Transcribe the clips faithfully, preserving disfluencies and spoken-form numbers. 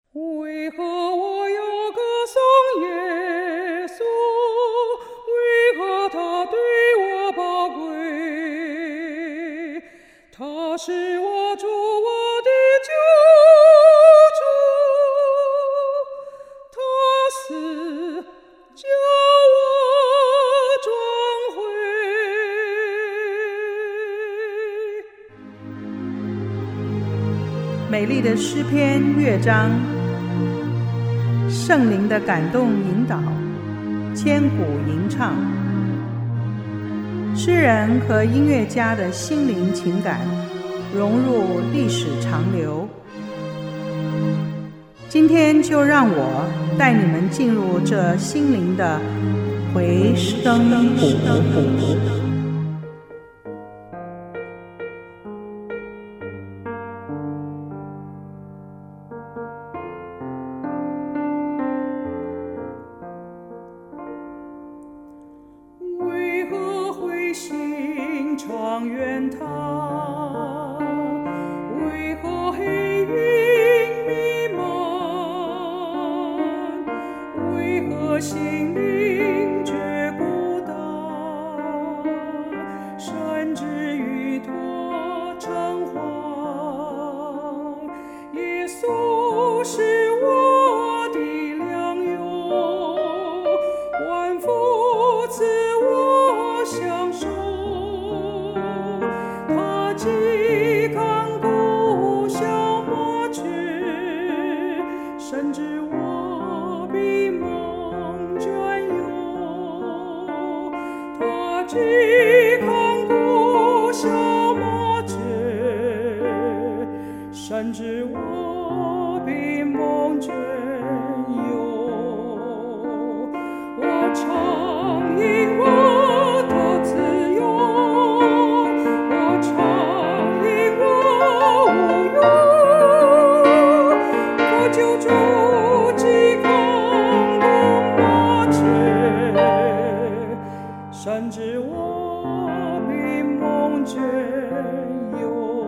为何我要歌颂耶稣？为何他对我宝贵？他是我主，我的救主，他死叫我转回。 美丽的诗篇乐章，圣灵的感动引导，千古吟唱。诗人和音乐家的心灵情感融入历史长流。今天就让我带你们进入这心灵的回声谷。 为何灰心常怨他？为何黑云弥漫？为何心灵觉孤单？甚至与他成欢。耶稣是我的良友，万福赐我享受。他既看顾小麻雀，甚至我比梦隽游。他既看顾小麻雀，甚至我比梦隽游。我常因我的自由，我常因我无忧。我救主既看顾麻雀，甚至我比梦隽游。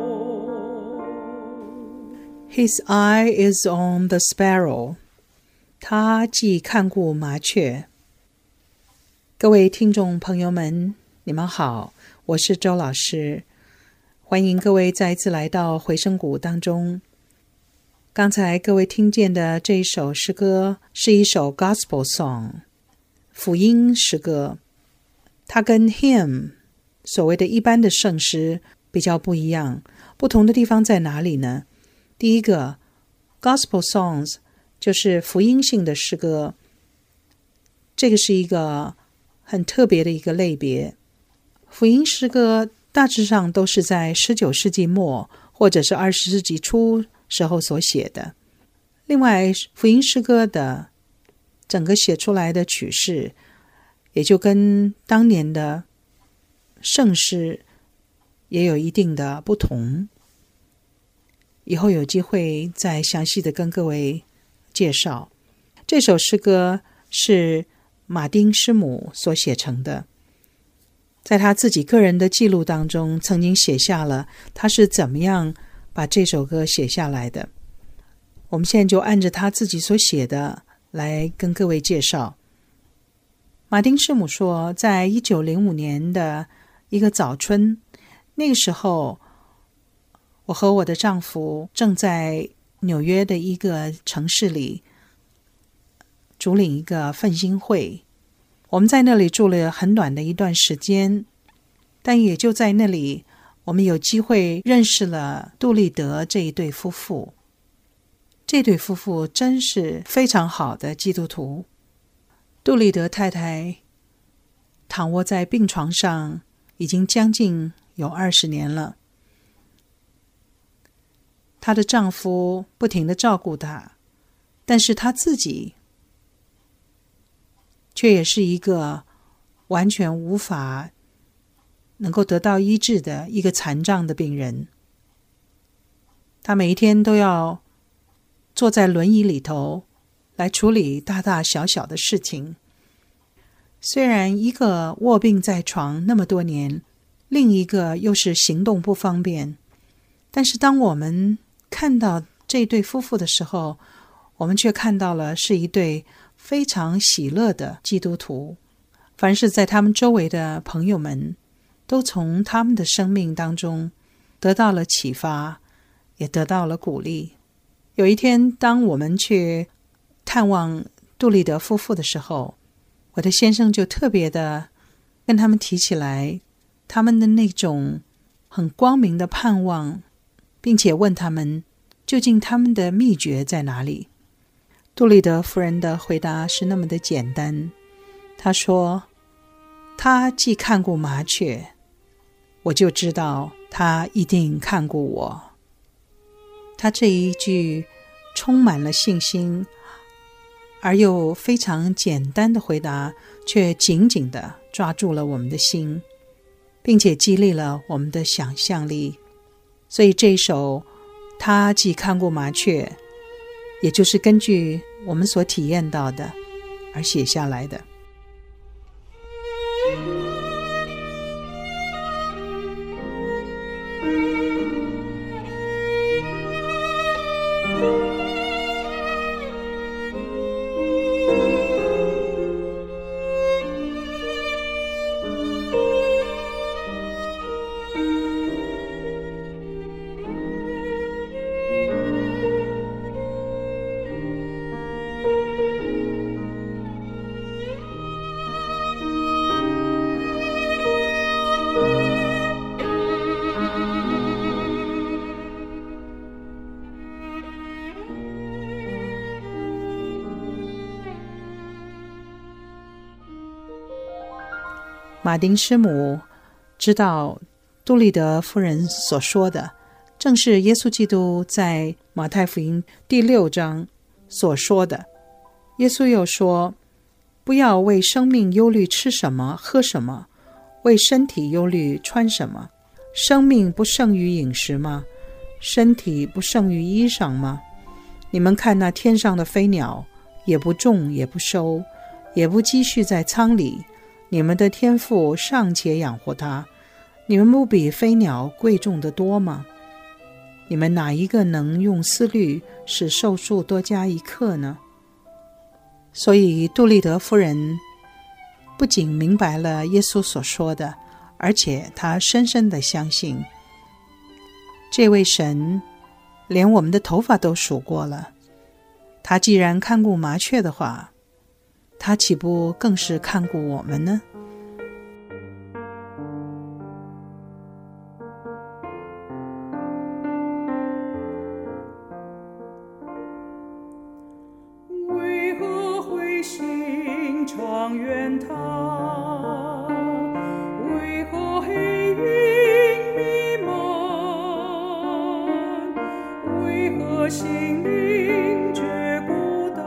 His eye is on the sparrow. 他既看顾麻雀。各位听众朋友们，你们好，我是周老师，欢迎各位再一次来到回声谷当中。刚才各位听见的这一首诗歌是一首 Gospel Song， 福音诗歌。它跟 Hymn 所谓的一般的圣诗比较不一样，不同的地方在哪里呢？第一个 Gospel Songs 就是福音性的诗歌，这个是一个很特别的一个类别。福音诗歌大致上都是在十九世纪末或者是二十世纪初时候所写的。另外，福音诗歌的整个写出来的曲式也就跟当年的圣诗也有一定的不同。以后有机会再详细的跟各位介绍。这首诗歌是马丁师母所写成的，在他自己个人的记录当中曾经写下了他是怎么样把这首歌写下来的。我们现在就按着他自己所写的来跟各位介绍。马丁师母说，在一九零五年的一个早春，那个时候我和我的丈夫正在纽约的一个城市里主领一个奋兴会，我们在那里住了很短的一段时间，但也就在那里我们有机会认识了杜立德这一对夫妇。这对夫妇真是非常好的基督徒。杜立德太太躺卧在病床上已经将近有二十年了，她的丈夫不停地照顾她，但是她自己却也是一个完全无法能够得到医治的一个残障的病人。她每一天都要坐在轮椅里头来处理大大小小的事情。虽然一个卧病在床那么多年，另一个又是行动不方便，但是当我们看到这对夫妇的时候， 我们却看到了是一对非常喜乐的基督徒。凡是在他们周围的朋友们，都从他们的生命当中得到了启发，也得到了鼓励。有一天，当我们去探望杜立德夫妇的时候，我的先生就特别的跟他们提起来他们的那种很光明的盼望，并且问他们究竟他们的秘诀在哪里。杜立德夫人的回答是那么的简单，她说，他既看过麻雀，我就知道他一定看过我。他这一句充满了信心而又非常简单的回答，却紧紧地抓住了我们的心，并且激励了我们的想象力。所以这一首他既看过麻雀，也就是根据我们所体验到的而写下来的。马丁师母知道杜立德夫人所说的正是耶稣基督在马太福音第六章所说的。耶稣又说，不要为生命忧虑吃什么喝什么，为身体忧虑穿什么。生命不胜于饮食吗？身体不胜于衣裳吗？你们看那天上的飞鸟，也不种也不收，也不积蓄在仓里，你们的天父尚且养活它，你们不比飞鸟贵重得多吗？你们哪一个能用思虑使寿数多加一刻呢？所以杜立德夫人不仅明白了耶稣所说的，而且她深深地相信，这位神连我们的头发都数过了，他既然看顾麻雀的话，他岂不更是看顾我们呢？ 为何灰心常怨他？为何黑云弥漫？为何心灵觉孤单？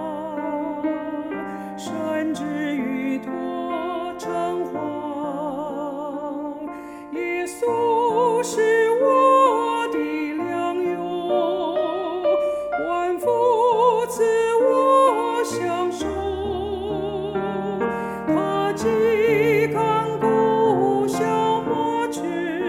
甚至与他成欢。耶稣是我的良友，万福赐我享受。他既看顾小麻雀，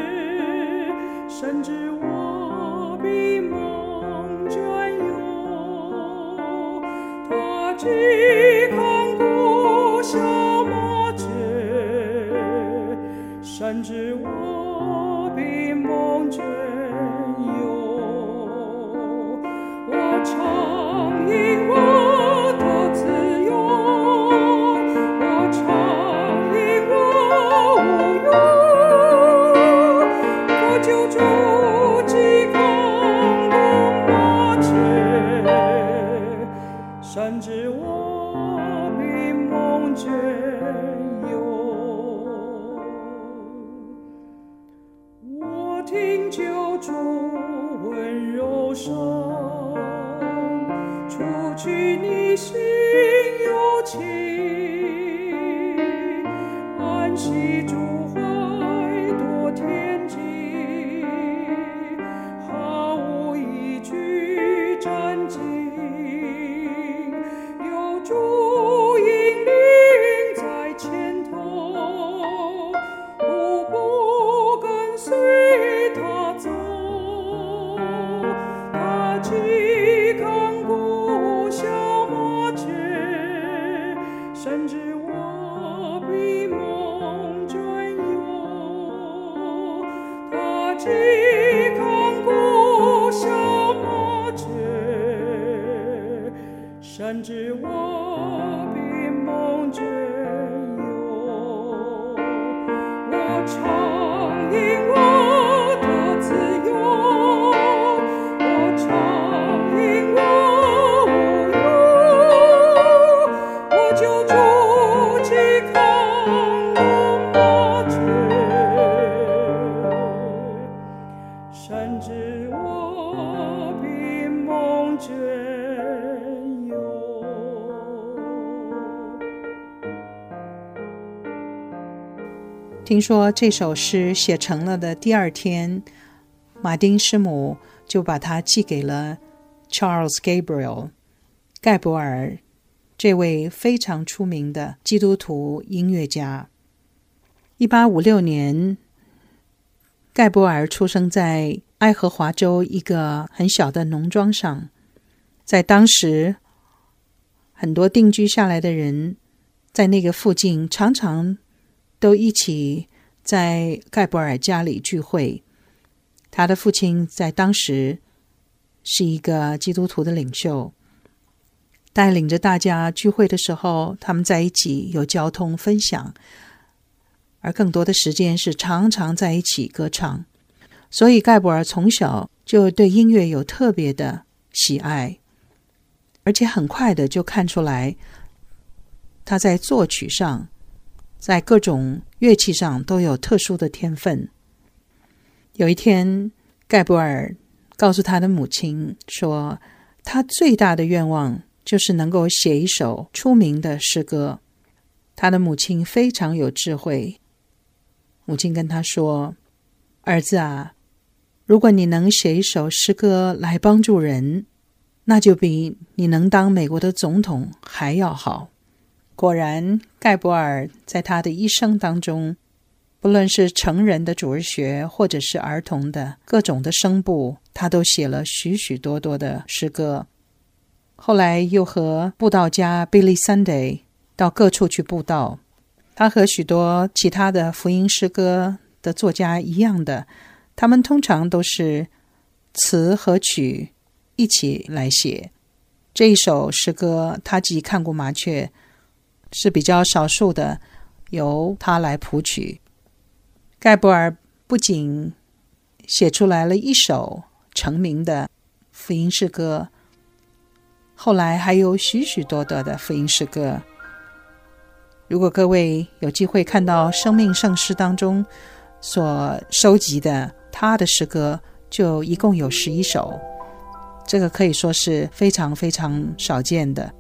甚至我比梦隽有。他既看顾小麻雀，甚至我比梦隽有。我常因我的自由，我常因我无忧，我救主既看顾麻雀，甚至我比梦隽有。我听救主温柔声，除去你心忧情，安息主怀多恬静，毫无一惧战兢。有主引领在前头，步步跟随他走。他既看顾深知我比梦隽永，我常因我的自由，我常因我无忧，我就筑基康龙麻雀，深知我比梦隽永。 听说这首诗写成了的第二天，马丁师母就把它寄给了 Charles Gabriel 盖博尔，这位非常出名的基督徒音乐家。一八五六年，盖博尔出生在爱荷华州一个很小的农庄上。在当时，很多定居下来的人在那个附近常常都一起在盖博尔家里聚会。他的父亲在当时是一个基督徒的领袖，带领着大家聚会的时候，他们在一起有交通分享，而更多的时间是常常在一起歌唱。所以盖博尔从小就对音乐有特别的喜爱，而且很快的就看出来他在作曲上，在各种乐器上都有特殊的天分。有一天，盖博尔告诉他的母亲说，他最大的愿望就是能够写一首出名的诗歌。他的母亲非常有智慧，母亲跟他说，儿子啊，如果你能写一首诗歌来帮助人，那就比你能当美国的总统还要好。果然，盖博尔在他的一生当中，不论是成人的主日学或者是儿童的各种的声部，他都写了许许多多的诗歌。后来又和布道家 Billy Sunday 到各处去布道。他和许多其他的福音诗歌的作家一样的，他们通常都是词和曲一起来写。这一首诗歌他既看过麻雀，是比较少数的由他来谱曲。盖博尔不仅写出来了一首成名的福音诗歌，后来还有许许多多的福音诗歌。如果各位有机会看到生命圣诗当中所收集的他的诗歌，就一共有十一首，这个可以说是非常非常少见的。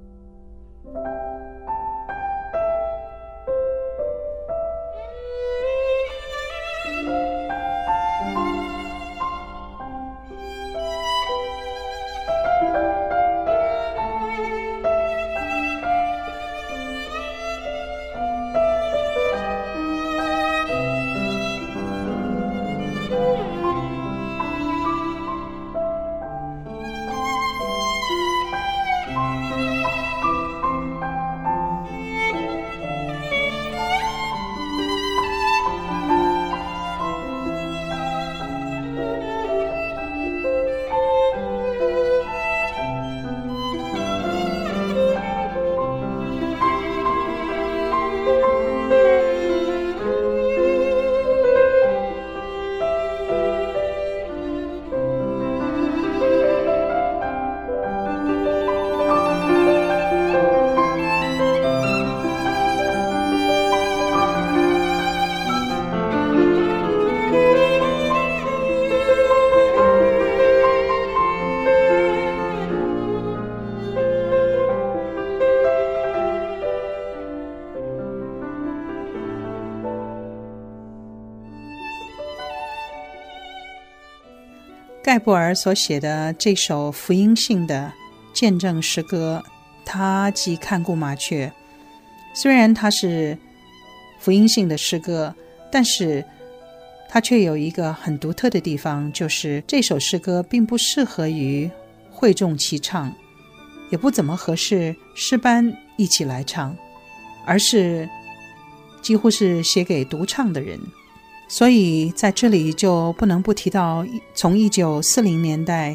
盖博尔所写的这首福音性的见证诗歌，他既看顾麻雀，虽然它是福音性的诗歌，但是它却有一个很独特的地方，就是这首诗歌并不适合于会众齐唱，也不怎么合适诗班一起来唱，而是几乎是写给独唱的人。所以在这里就不能不提到从一九四零年代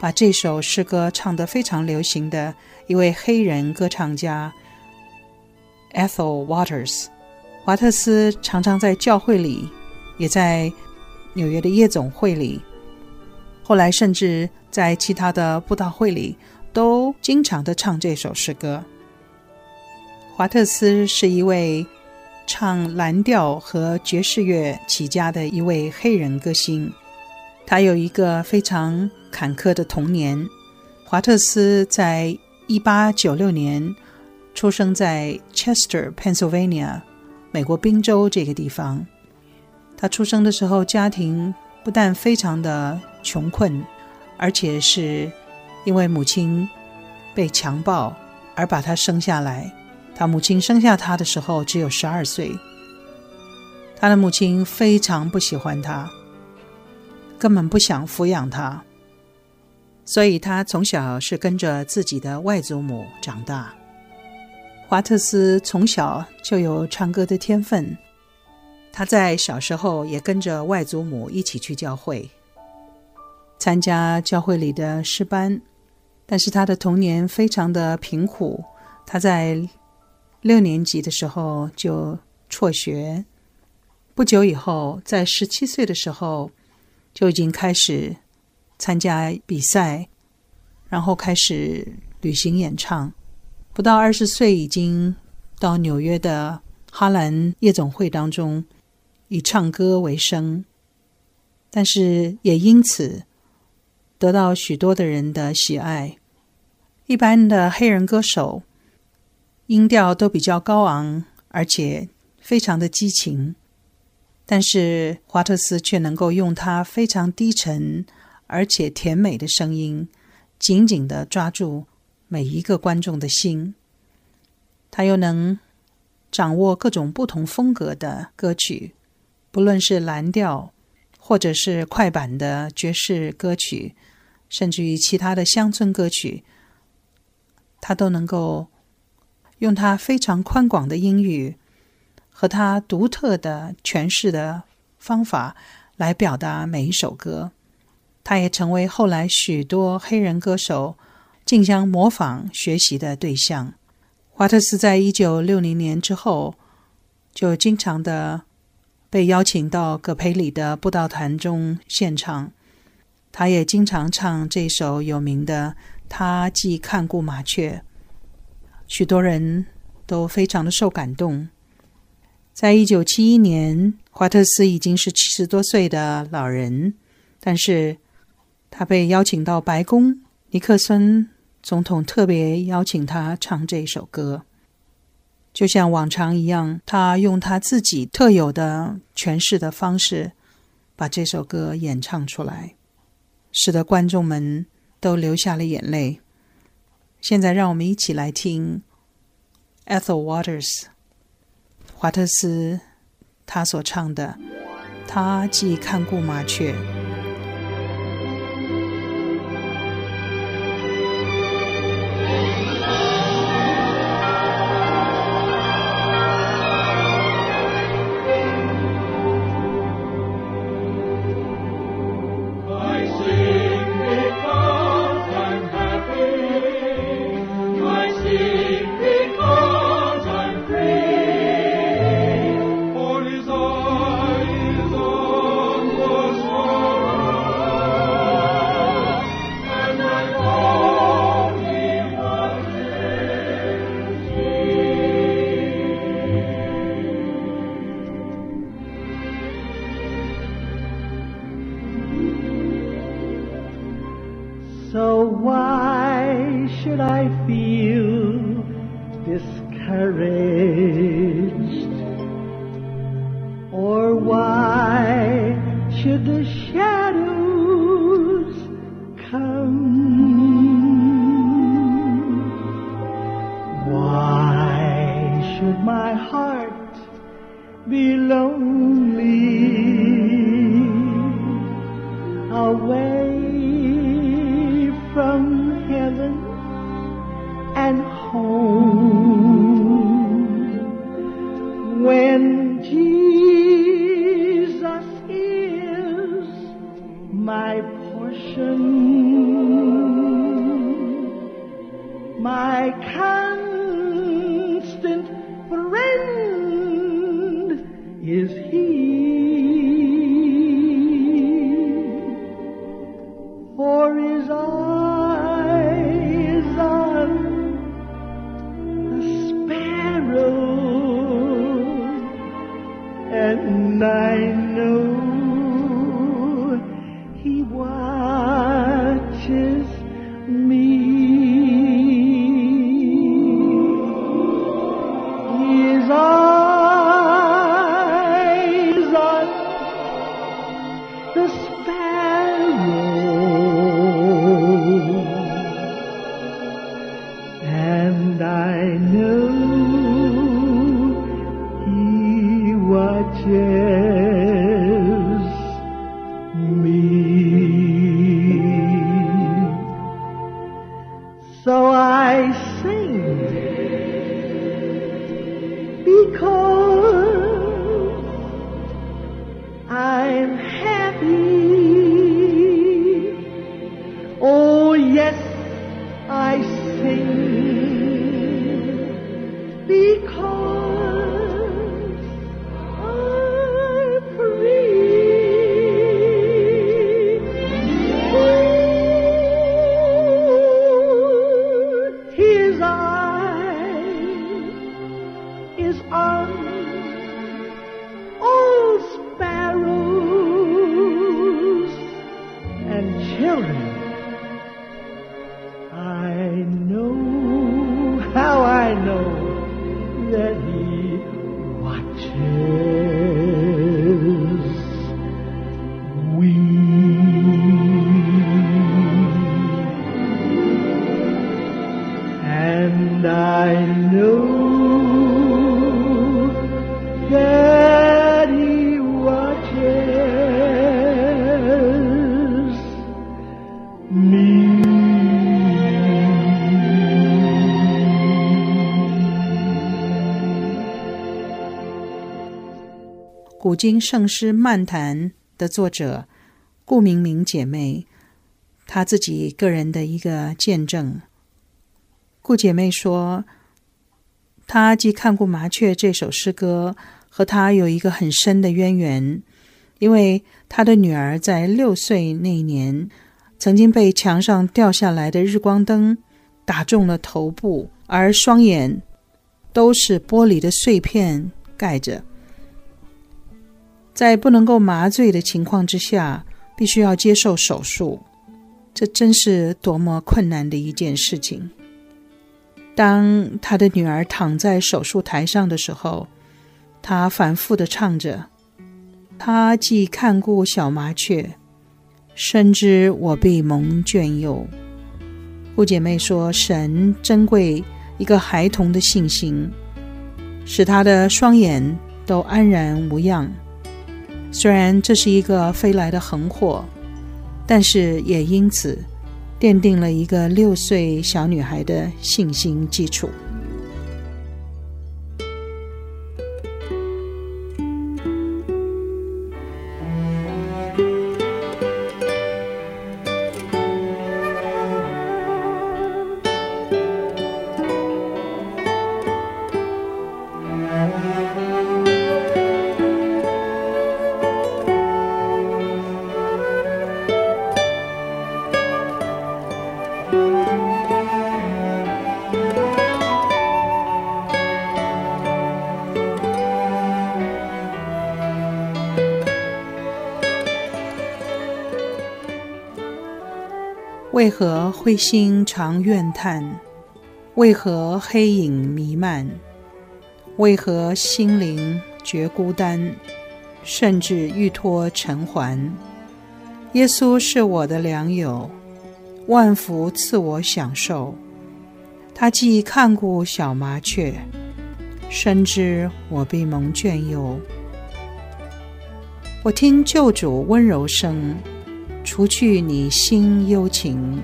把这首诗歌唱得非常流行的一位黑人歌唱家 Ethel Waters。 华特斯常常在教会里，也在纽约的夜总会里，后来甚至在其他的布道会里都经常的唱这首诗歌。华特斯是一位唱蓝调和爵士乐起家的一位黑人歌星，他有一个非常坎坷的童年。华特斯在一八九六年出生在 Chester, Pennsylvania， 美国宾州这个地方。他出生的时候，家庭不但非常的穷困，而且是因为母亲被强暴而把他生下来。他母亲生下他的时候只有十二岁，他的母亲非常不喜欢他，根本不想抚养他，所以他从小是跟着自己的外祖母长大。华特斯从小就有唱歌的天分，他在小时候也跟着外祖母一起去教会，参加教会里的诗班，但是他的童年非常的贫苦。他在六年级的时候就辍学，不久以后，在十七岁的时候就已经开始参加比赛，然后开始旅行演唱。不到二十岁已经到纽约的哈兰夜总会当中以唱歌为生，但是也因此得到许多的人的喜爱。一般的黑人歌手音调都比较高昂，而且非常的激情，但是华特斯却能够用他非常低沉而且甜美的声音紧紧地抓住每一个观众的心。他又能掌握各种不同风格的歌曲，不论是蓝调或者是快板的爵士歌曲，甚至于其他的乡村歌曲，他都能够用他非常宽广的音域和他独特的诠释的方法来表达每一首歌。他也成为后来许多黑人歌手竞相模仿学习的对象。华特斯在一九六零年之后就经常的被邀请到葛培理的布道团中献唱，他也经常唱这首有名的《他既看顾麻雀》，许多人都非常的受感动。在一九七一年，华特斯已经是七十多岁的老人，但是他被邀请到白宫，尼克森总统特别邀请他唱这首歌。就像往常一样，他用他自己特有的诠释的方式把这首歌演唱出来，使得观众们都流下了眼泪。现在让我们一起来听 Ethel Waters 华特斯他所唱的《他既看顾麻雀》。 So why should I feel discouraged? Or why should the shadows come? Why should my heart be lonely away from heaven and home, when Jesus is my portion? my constant friend is He. For His eyes on the sparrow, and I know He watches me. His eyes on the sparrow, and I know He watches me. So I sing because I'm happy. Oh yes, I sing because I'm free. His eye is on all sparrows and children. I know, how I know that He watches we. And I know that He watches me. 古今圣诗漫谈的作者顾明明姐妹，她自己个人的一个见证。顾姐妹说，她既看过麻雀这首诗歌，和她有一个很深的渊源，因为她的女儿在六岁那一年，曾经被墙上掉下来的日光灯打中了头部，而双眼都是玻璃的碎片盖着。在不能够麻醉的情况之下，必须要接受手术，这真是多么困难的一件事情。当他的女儿躺在手术台上的时候，他反复地唱着，他既看顾小麻雀，深知我必蒙眷佑。顾姐妹说，神珍贵一个孩童的信心，使他的双眼都安然无恙。虽然这是一个飞来的横祸，但是也因此奠定了一个六岁小女孩的信心基础。为何灰心常怨叹？为何黑影弥漫？为何心灵觉孤单，甚至欲脱尘寰？耶稣是我的良友，万福赐我享受。他既看顾小麻雀，深知我必蒙眷佑。我听救主温柔声，除去你心忧情。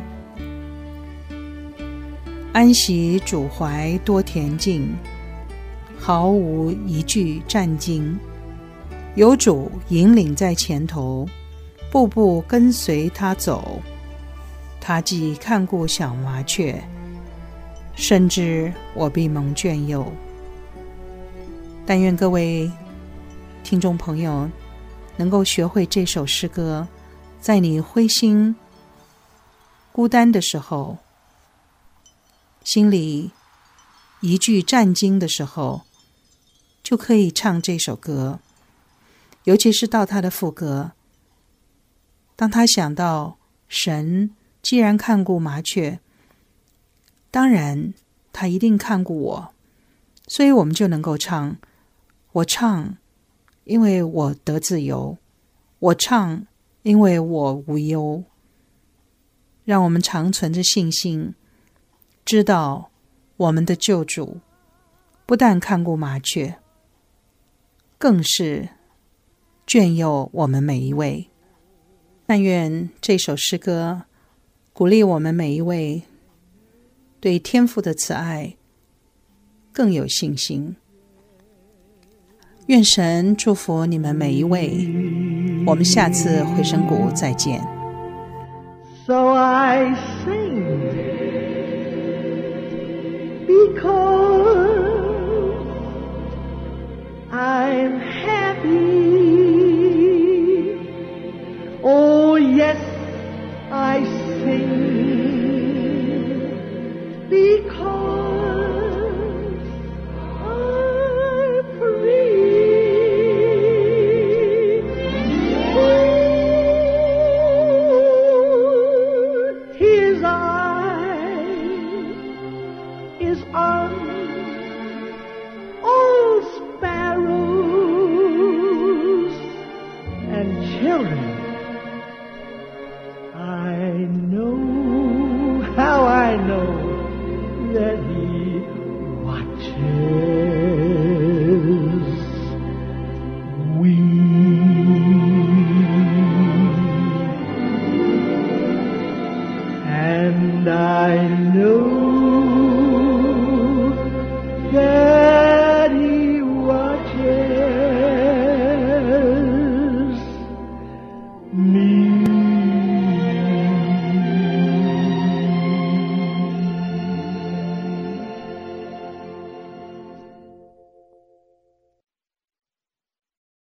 安息主怀多恬静，毫无一句战惊。有主引领在前头，步步跟随他走。他既看顾小麻雀， 深知我必蒙眷佑。但愿各位听众朋友能够学会这首诗歌，在你灰心孤单的时候，心里一句战惊的时候，就可以唱这首歌。尤其是到他的副歌，当他想到神既然看顾麻雀，当然他一定看顾我，所以我们就能够唱，我唱因为我得自由，我唱因为我无忧。让我们常存着信心，知道我们的救主不但看顾麻雀，更是眷佑我们每一位。但愿这首诗歌鼓励我们每一位对天父的慈爱更有信心。愿神祝福你们每一位，我们下次回声谷再见。 So I sing because I'm happy. Oh yes, I sing because I'm free. Oh, his eye is on all sparrows and children. I know, how I know